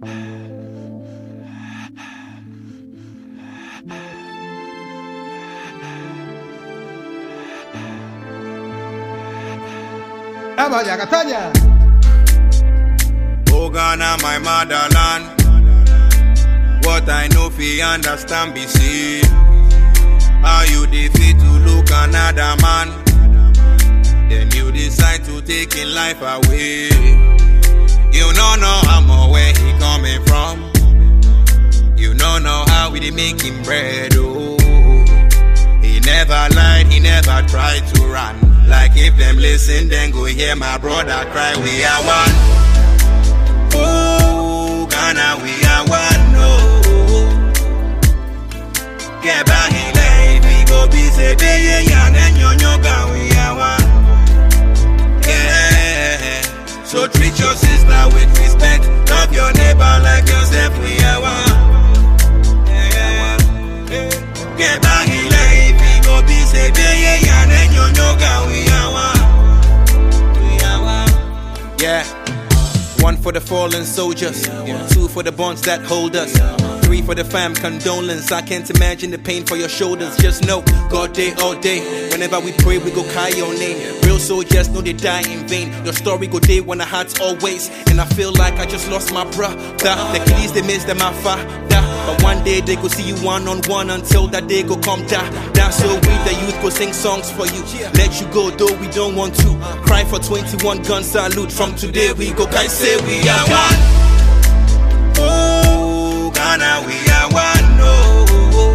Oh Ghana, my motherland. What I know fi understand be see. How you defeat to look another man, then you decide to take in life away. You don't know how where he coming from. You don't know how we dey make him bread. Oh, he never lied, he never tried to run. Like if them listen, then go hear my brother cry. We are one. Oh, Ghana, we are one. No, get back in life. We go be say be young and yoga. We are one. Yeah. So treat your sister with respect. Love your neighbor like yourself. We are one. Yeah. Get back in life. We go be say be young and yoga. We are one. We are one. Yeah. One for the fallen soldiers, two for the bonds that hold us, three for the fam, condolence. I can't imagine the pain for your shoulders. Just know, God day all day. Whenever we pray, we go call your name. Real soldiers know they die in vain. Your story go day when the heart's always. And I feel like I just lost my brother. The kiddies they miss them my father. But one day they go see you one on one until that day go come down. That's so we the youth go sing songs for you. Let you go though we don't want to. Cry for 21 gun salute. From today we go guys say we are one. Oh Ghana we are one. Oh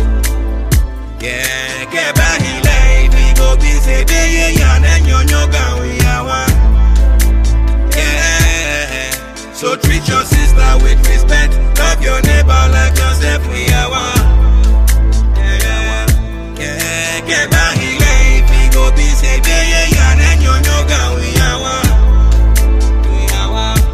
yeah, get back in life. We go be say be young and yoga. We are one. Yeah. So treat your sister with respect. Love your neighbor like yourself. We are one. Yeah. Get back in life. We go be say be young and yoga. We are one. We are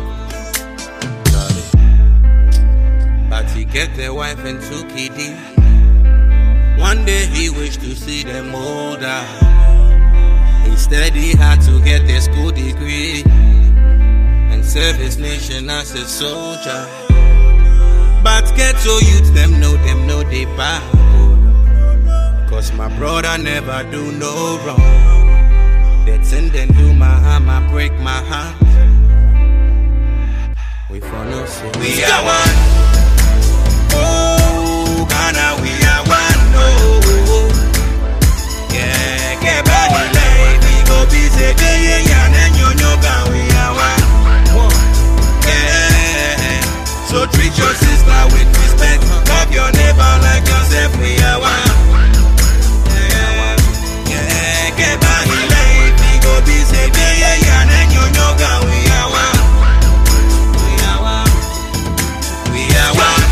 one. But he get a wife and two kiddies. One day he wished to see them older. Instead he had to get a school degree and serve his nation as a soldier. But ghetto youth them know they bad. Cause my brother never do no wrong. They tend to do my harm, I break my heart. We for no say we are one. Oh Ghana we are one. Oh yeah, get back in life. We go be say be young and yoga. We are one. Yeah. So treat your sister with respect. Love your neighbor like yourself. We are one. Yeah, get back in life. We go be say be young and yoga. We are one. We are one. We are one.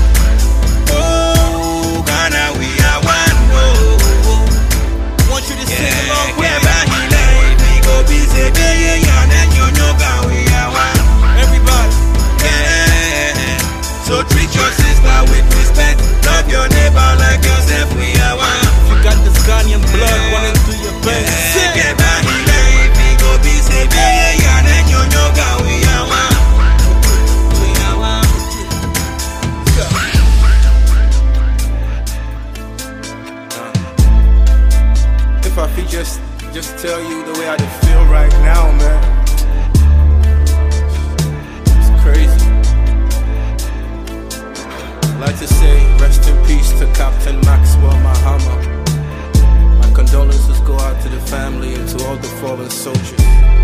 Oh Ghana, we are one. Oh, want you to sing along with me. Get back in life. We go be say be young and yoga. We are one. Everybody. Yeah. So treat your sister with respect. Love your neighbor like yourself. We are one. You got this Ghanaian blood running through your veins. Yeah. Get back in life. We go be say be young and yoga. We are one. We are one. If I could just tell you the way I feel right now, man. It's crazy. I'd like to say rest in peace to Captain Maxwell Mahama. My condolences go out to the family and to all the fallen soldiers.